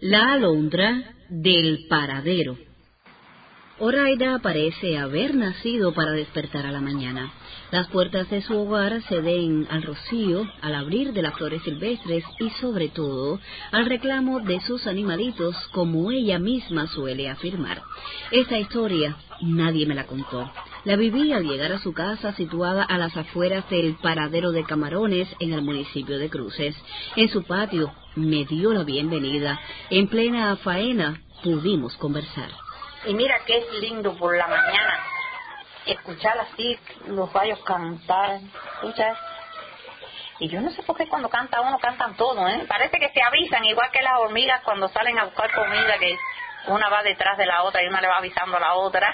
La alondra del paradero. Oraida parece haber nacido para despertar a la mañana. Las puertas de su hogar se ven al rocío, al abrir de las flores silvestres y sobre todo al reclamo de sus animalitos, como ella misma suele afirmar. Esta historia nadie me la contó. La viví al llegar a su casa situada a las afueras del paradero de Camarones en el municipio de Cruces. En su patio me dio la bienvenida. En plena faena pudimos conversar. Y mira que es lindo por la mañana escuchar así los gallos cantar, ¿escuchas? Y yo no sé por qué cuando canta uno cantan todos, ¿eh? Parece que se avisan, igual que las hormigas cuando salen a buscar comida, que una va detrás de la otra y una le va avisando a la otra.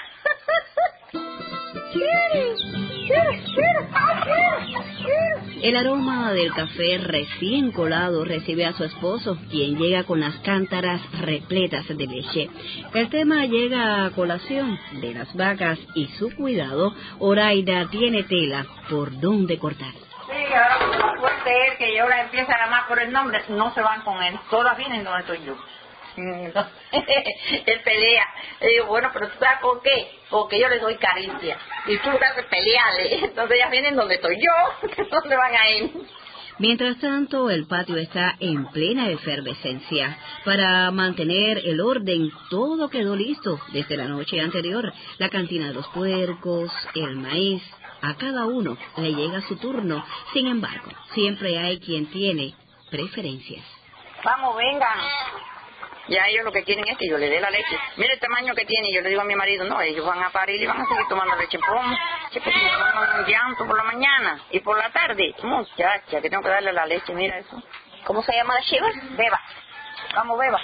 El aroma del café recién colado recibe a su esposo, quien llega con las cántaras repletas de leche. El tema llega a colación de las vacas y su cuidado. Oraida tiene tela por donde cortar. Sí, ahora con la suerte es que yo la empiezo a llamar por el nombre, no se van con él, todas vienen donde estoy yo. Entonces, él pelea. Le digo, bueno, pero ¿tú sabes por qué? Porque yo les doy caricia y tú lo que haces es pelearle. Entonces ellas vienen donde estoy yo, ¿dónde van a ir? Mientras tanto, el patio está en plena efervescencia. Para mantener el orden, todo quedó listo desde la noche anterior. La cantina de los puercos, el maíz, a cada uno le llega su turno. Sin embargo, siempre hay quien tiene preferencias. Vamos, vengan. Ya ellos lo que quieren es que yo le dé la leche. Mira el tamaño que tiene. Y yo le digo a mi marido, no, ellos van a parir y van a seguir tomando leche. Porque toman un llanto por la mañana y por la tarde. Muchacha, que tengo que darle la leche, mira eso. ¿Cómo se llama la chiva? Beba. Vamos, Beba.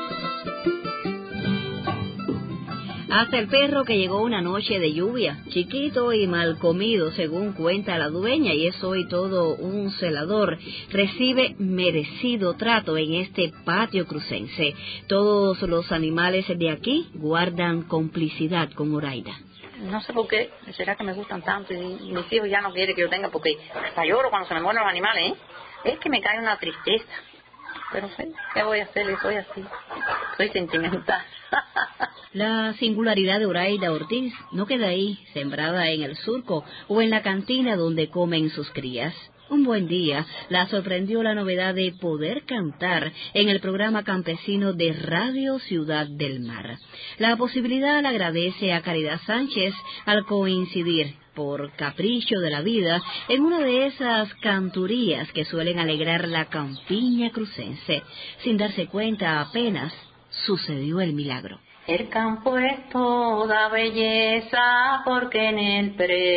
Hasta el perro que llegó una noche de lluvia, chiquito y mal comido, según cuenta la dueña, y es hoy todo un celador, recibe merecido trato en este patio crucense. Todos los animales de aquí guardan complicidad con Oraida. No sé por qué, será que me gustan tanto y mis hijos ya no quieren que yo tenga, porque hasta lloro cuando se me mueren los animales, ¿eh? Es que me cae una tristeza. Pero sí, ¿qué voy a hacer? Soy así, soy sentimental. La singularidad de Oraida Ortiz no queda ahí, sembrada en el surco o en la cantina donde comen sus crías. Un buen día la sorprendió la novedad de poder cantar en el programa campesino de Radio Ciudad del Mar. La posibilidad la agradece a Caridad Sánchez al coincidir, por capricho de la vida, en una de esas canturías que suelen alegrar la campiña crucense. Sin darse cuenta apenas, sucedió el milagro. El campo es toda belleza porque en él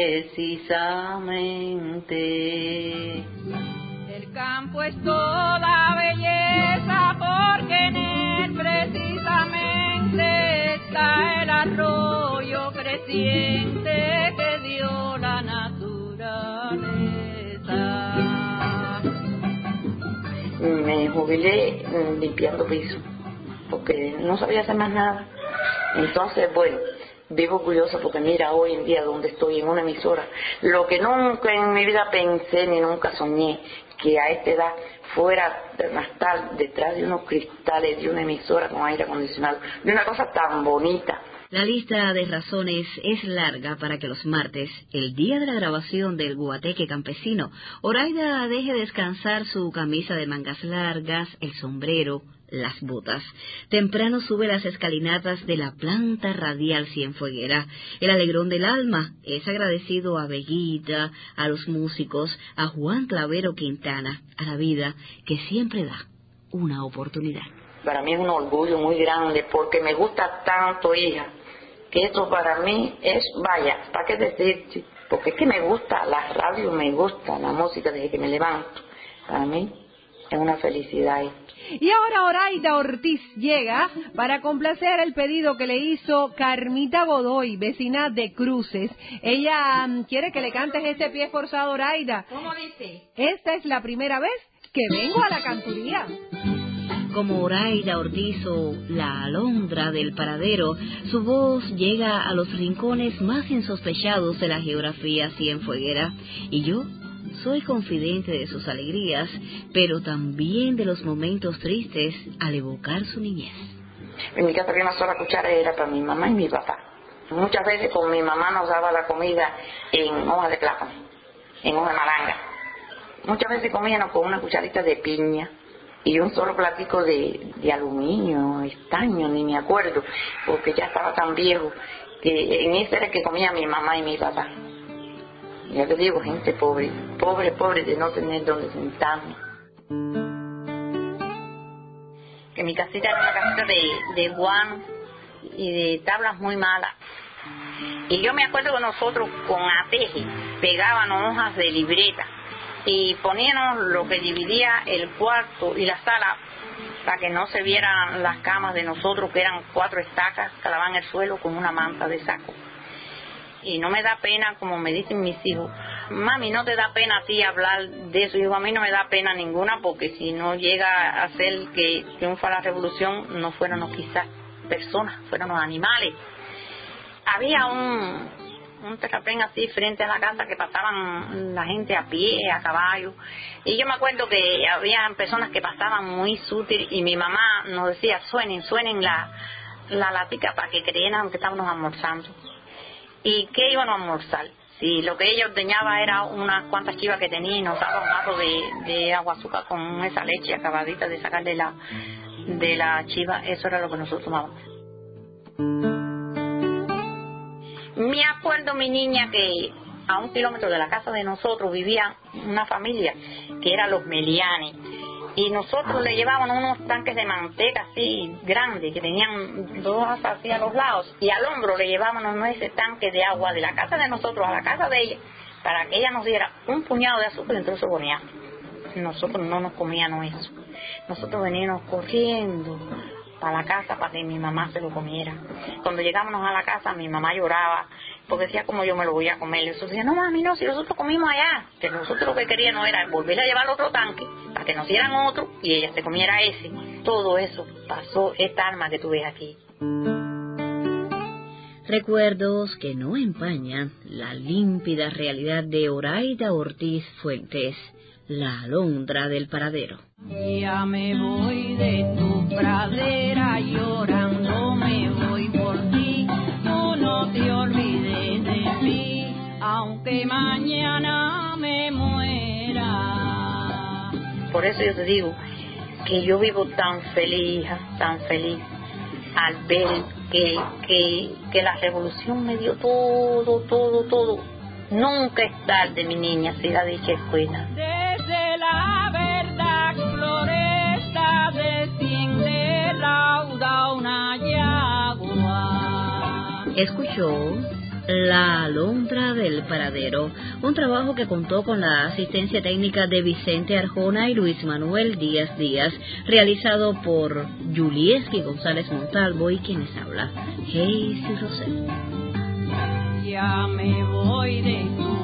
precisamente. El campo es toda belleza porque en él precisamente está el arroyo creciente que dio la naturaleza. Me jubilé limpiando piso porque no sabía hacer más nada. Entonces, bueno, vivo orgullosa porque mira hoy en día donde estoy, en una emisora. Lo que nunca en mi vida pensé ni nunca soñé, que a esta edad fuera a estar detrás de unos cristales de una emisora con aire acondicionado, de una cosa tan bonita. La lista de razones es larga para que los martes, el día de la grabación del Guateque Campesino, Oraida deje descansar su camisa de mangas largas, el sombrero, las botas. Temprano sube las escalinatas de la planta radial Cienfueguera. El alegrón del alma es agradecido a Veguita, a los músicos, a Juan Clavero Quintana, a la vida que siempre da una oportunidad. Para mí es un orgullo muy grande porque me gusta tanto, hija, que esto para mí es, vaya, ¿para qué decir? Porque es que me gusta la radio, me gusta la música desde que me levanto. Para mí es una felicidad esto. Y ahora Oraida Ortiz llega para complacer el pedido que le hizo Carmita Godoy, vecina de Cruces. Ella quiere que le cantes este pie forzado, Oraida. ¿Cómo dice? Esta es la primera vez que vengo a la canturía. Como Oraida Ortiz o la alondra del paradero, su voz llega a los rincones más insospechados de la geografía cienfueguera. Y yo Soy confidente de sus alegrías, pero también de los momentos tristes al evocar su niñez. En mi casa había una sola cuchara, era para mi mamá y mi papá. Muchas veces con mi mamá nos daba la comida en hoja de plátano, en hoja de malanga. Muchas veces comíamos con una cucharita de piña y un solo platico de aluminio, estaño, ni me acuerdo, porque ya estaba tan viejo, que en ese era que comía mi mamá y mi papá. Ya te digo, gente pobre, pobre de no tener donde sentarnos. Que mi casita era una casita de guano y de tablas muy malas. Y yo me acuerdo que nosotros con ateje pegábamos hojas de libreta y poníamos lo que dividía el cuarto y la sala para que no se vieran las camas de nosotros, que eran 4 estacas que lavan el suelo con una manta de saco. Y no me da pena, como me dicen mis hijos, mami, ¿no te da pena a ti hablar de eso? Y digo, a mí no me da pena ninguna, porque si no llega a ser que triunfa la revolución, no fuéramos quizás personas, fuéramos animales. Había un terraplén así frente a la casa que pasaban la gente a pie, a caballo, y yo me acuerdo que había personas que pasaban muy sutil y mi mamá nos decía, suenen la latica para que creyeran que estábamos almorzando. ¿Y qué iban a almorzar? Si lo que ella ordeñaba era unas cuantas chivas que tenía y nos daba un vaso de agua azúcar con esa leche acabadita de sacar de la chiva, eso era lo que nosotros tomábamos. Me acuerdo, mi niña, que a 1 kilómetro de la casa de nosotros vivía una familia que era los Meliani, y nosotros le llevábamos unos tanques de manteca así grandes que tenían 2 asas así a los lados, y al hombro le llevábamos ese tanque de agua de la casa de nosotros a la casa de ella para que ella nos diera un puñado de azúcar y entonces ponía. Nosotros no nos comíamos eso, nosotros veníamos corriendo para la casa para que mi mamá se lo comiera. Cuando llegábamos a la casa mi mamá lloraba porque decía, como yo me lo voy a comer. Y nosotros decía, no mami, no, si nosotros comimos allá, que nosotros lo que queríamos era volver a llevar otro tanque para que nos dieran otro y ella se comiera ese. Todo eso pasó, esta alma que tú ves aquí. Recuerdos que no empañan la límpida realidad de Oraida Ortiz Fuentes, la alondra del paradero. Ya me voy de tu pradera, llorando me voy por ti, tú no te olvides de mí, aunque mañana me muera. Por eso yo te digo que yo vivo tan feliz, al ver que la revolución me dio todo. Nunca es tarde, mi niña, si la dicha es buena. Desde la verdad floresta desciende rauda una yagua. Escuchó La alondra del paradero, un trabajo que contó con la asistencia técnica de Vicente Arjona y Luis Manuel Díaz, realizado por Yulieski González Montalvo y quienes habla, Hazy Rosell. Ya me voy de tu